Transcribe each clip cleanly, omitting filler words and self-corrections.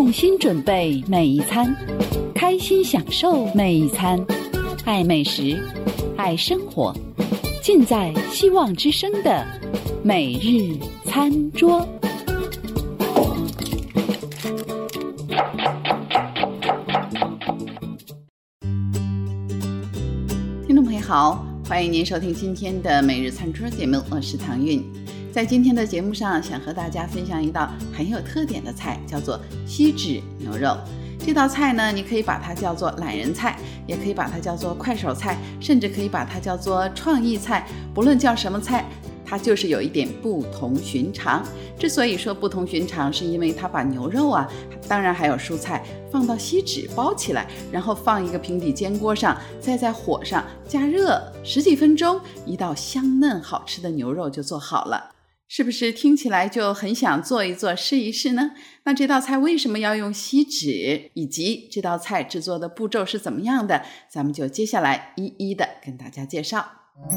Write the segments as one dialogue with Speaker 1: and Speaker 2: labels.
Speaker 1: 用心准备每一餐，开心享受每一餐，爱美食，爱生活，尽在希望之声的每日餐桌。听众朋友好，欢迎您收听今天的每日餐桌节目，我是唐韵。在今天的节目上，想和大家分享一道很有特点的菜，叫做锡纸牛肉。这道菜呢，你可以把它叫做懒人菜，也可以把它叫做快手菜，甚至可以把它叫做创意菜。不论叫什么菜，它就是有一点不同寻常。之所以说不同寻常，是因为它把牛肉当然还有蔬菜放到锡纸包起来，然后放一个平底煎锅上，再在火上加热10几分钟，一道香嫩好吃的牛肉就做好了。是不是听起来就很想做一做试一试呢？那这道菜为什么要用锡纸，以及这道菜制作的步骤是怎么样的，咱们就接下来一一的跟大家介绍。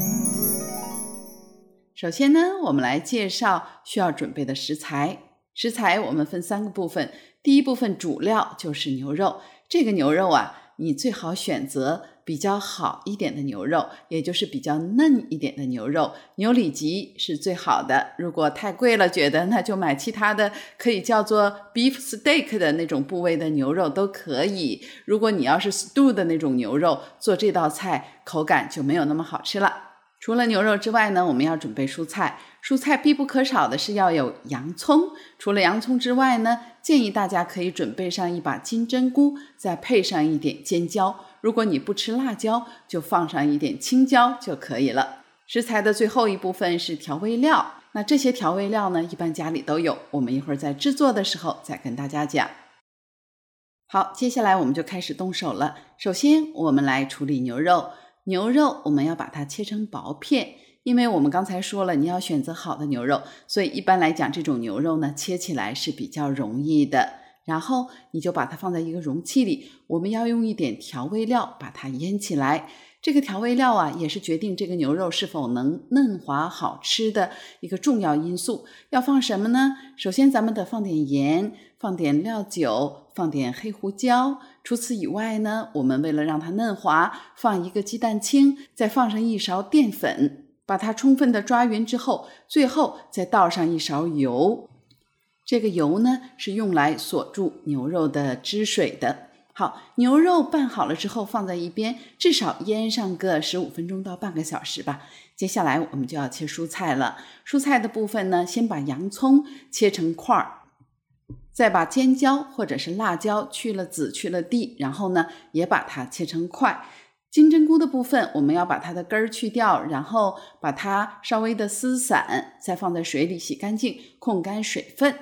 Speaker 1: 首先呢，我们来介绍需要准备的食材。食材我们分3个部分，第一部分主料就是牛肉。这个牛肉你最好选择比较好一点的牛肉，也就是比较嫩一点的牛肉，牛里脊是最好的。如果太贵了，觉得那就买其他的可以叫做 beef steak 的那种部位的牛肉都可以。如果你要是 stew 的那种牛肉，做这道菜口感就没有那么好吃了。除了牛肉之外呢，我们要准备蔬菜。蔬菜必不可少的是要有洋葱。除了洋葱之外呢，建议大家可以准备上一把金针菇，再配上一点尖椒。如果你不吃辣椒，就放上一点青椒就可以了。食材的最后一部分是调味料。那这些调味料呢，一般家里都有，我们一会儿在制作的时候再跟大家讲。好，接下来我们就开始动手了。首先我们来处理牛肉。牛肉我们要把它切成薄片，因为我们刚才说了，你要选择好的牛肉，所以一般来讲这种牛肉呢，切起来是比较容易的。然后你就把它放在一个容器里，我们要用一点调味料把它腌起来。这个调味料也是决定这个牛肉是否能嫩滑好吃的一个重要因素。要放什么呢？首先咱们得放点盐，放点料酒，放点黑胡椒。除此以外呢，我们为了让它嫩滑，放一个鸡蛋清，再放上1勺淀粉，把它充分的抓匀之后，最后再倒上1勺油。这个油呢，是用来锁住牛肉的汁水的。好，牛肉拌好了之后放在一边，至少腌上个15分钟到半个小时吧。接下来我们就要切蔬菜了。蔬菜的部分呢，先把洋葱切成块儿，再把尖椒或者是辣椒去了籽去了蒂，然后呢也把它切成块。金针菇的部分我们要把它的根儿去掉，然后把它稍微的撕散，再放在水里洗干净，控干水分。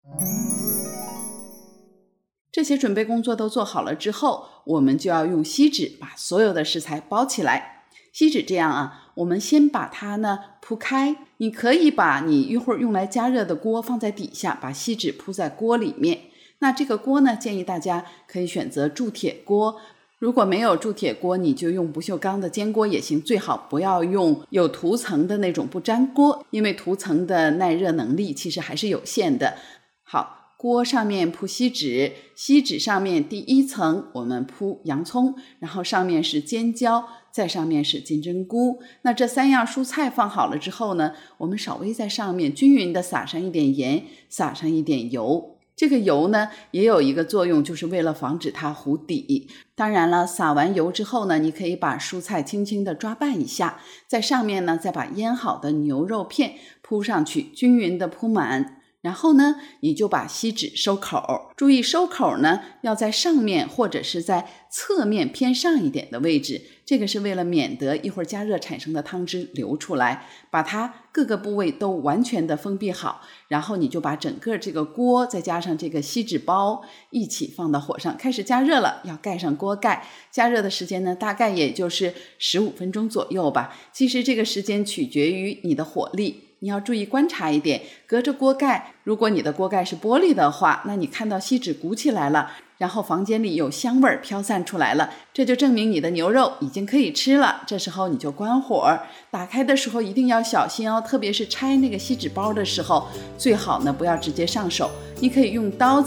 Speaker 1: 这些准备工作都做好了之后，我们就要用锡纸把所有的食材包起来。锡纸这样我们先把它呢铺开，你可以把你一会儿用来加热的锅放在底下，把锡纸铺在锅里面。那这个锅呢，建议大家可以选择铸铁锅，如果没有铸铁锅，你就用不锈钢的煎锅也行，最好不要用有涂层的那种不粘锅，因为涂层的耐热能力其实还是有限的。好，锅上面铺锡纸，锡纸上面第1层我们铺洋葱，然后上面是尖椒，再上面是金针菇。那这3样蔬菜放好了之后呢，我们稍微在上面均匀的撒上一点盐，撒上一点油。这个油呢也有一个作用，就是为了防止它糊底。当然了，撒完油之后呢，你可以把蔬菜轻轻的抓拌一下，在上面呢再把腌好的牛肉片铺上去，均匀的铺满。然后呢，你就把锡纸收口，注意收口呢要在上面或者是在侧面偏上一点的位置，这个是为了免得一会儿加热产生的汤汁流出来，把它各个部位都完全的封闭好。然后你就把整个这个锅再加上这个锡纸包一起放到火上，开始加热了，要盖上锅盖。加热的时间呢，大概也就是15分钟左右吧。其实这个时间取决于你的火力，你要注意观察一点，隔着锅盖，如果你的锅盖是玻璃的话，那你看到锡纸鼓起来了，然后房间里有香味飘散出来了，这就证明你的牛肉已经可以吃了。这时候你就关火，打开的时候一定要小心哦，特别是拆那个锡纸包的时候，最好呢不要直接上手，你可以用刀子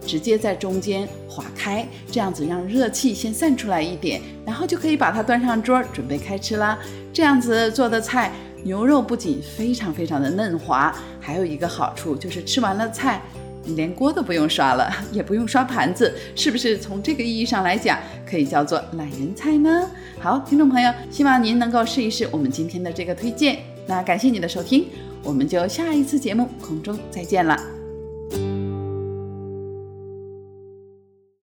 Speaker 1: 直接在中间划开，这样子让热气先散出来一点，然后就可以把它端上桌准备开吃啦。这样子做的菜，牛肉不仅非常非常的嫩滑，还有一个好处就是吃完了菜你连锅都不用刷了，也不用刷盘子，是不是从这个意义上来讲可以叫做懒人菜呢？好，听众朋友，希望您能够试一试我们今天的这个推荐。那感谢你的收听，我们就下一次节目空中再见了。